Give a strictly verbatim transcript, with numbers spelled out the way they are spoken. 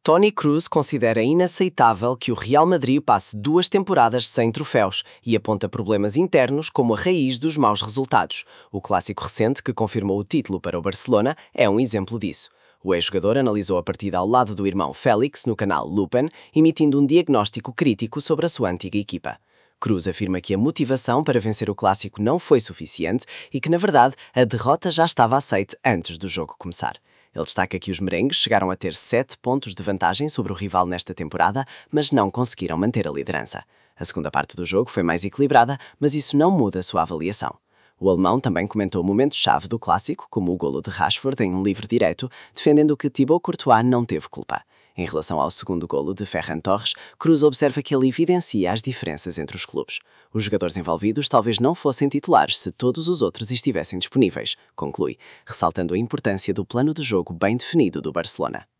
Toni Kroos considera inaceitável que o Real Madrid passe duas temporadas sem troféus e aponta problemas internos como a raiz dos maus resultados. O clássico recente que confirmou o título para o Barcelona é um exemplo disso. O ex-jogador analisou a partida ao lado do irmão Félix no canal Lupin, emitindo um diagnóstico crítico sobre a sua antiga equipa. Kroos afirma que a motivação para vencer o clássico não foi suficiente e que, na verdade, a derrota já estava aceite antes do jogo começar. Ele destaca que os merengues chegaram a ter sete pontos de vantagem sobre o rival nesta temporada, mas não conseguiram manter a liderança. A segunda parte do jogo foi mais equilibrada, mas isso não muda a sua avaliação. O alemão também comentou momentos-chave do clássico, como o golo de Rashford em um livre direto, defendendo que Thibaut Courtois não teve culpa. Em relação ao segundo golo de Ferran Torres, Kroos observa que ele evidencia as diferenças entre os clubes. Os jogadores envolvidos talvez não fossem titulares se todos os outros estivessem disponíveis, conclui, ressaltando a importância do plano de jogo bem definido do Barcelona.